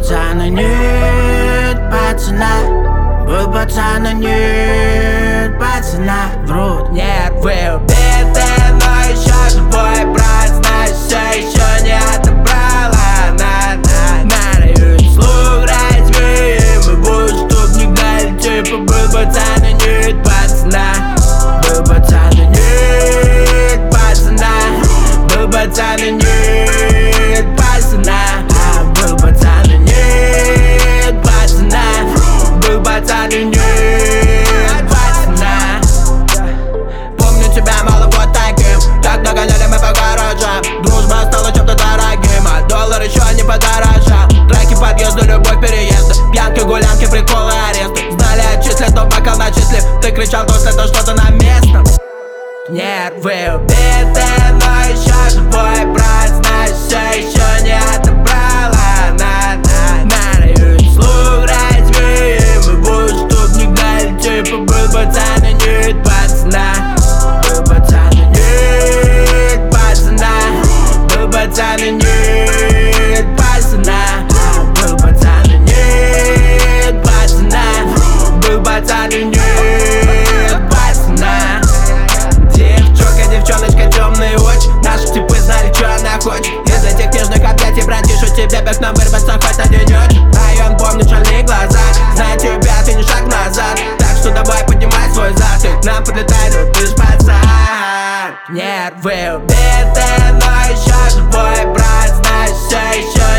пацан и нет пацана. Был пацан и нет пацана. Врут. Нервы убиты, но еще живой брат. Значит, все еще не отобрала. Надо ведь слух разве мы будем, чтоб не гнали. Типа был пацан и нет пацана. Был пацан и нет пацана. Был пацан и нет пацана. Был пацан и нет пацана. Был пацан и нет пацана. Помню тебя мало вот таким, как догоняли мы по гаражам. Дружба стала чем-то дорогим, а доллар еще не подорожал. Драки, подъезды, любовь, переезды, пьянки, гулянки, приколы, аресты. Знали, отчислят, но бокал начислив. Ты кричал, то это что-то на местном. Нервы убиты, но еще живой брат. Значит, все еще не отобрала. Надо ведь слух разве мы будем, чтоб не гнали. Типа был пацан и нет пацана. Был пацан и нет пацана. Был пацан и нет пацана. Был пацан и нет пацана. Был пацан и нет пацана. Девчоночка, темные очи. Наши типы знали, что она хочет. Из этих нежных объятий, братишу, тебе бег нам вырваться хоть на денечек. Район помнит шальные глаза. Знаю тебя, ты не шаг назад. Так что давай поднимай свой зад. Ты к нам подлетай, ну ты ж пацан. Нервы убиты, но еще живой брат. Значит, все еще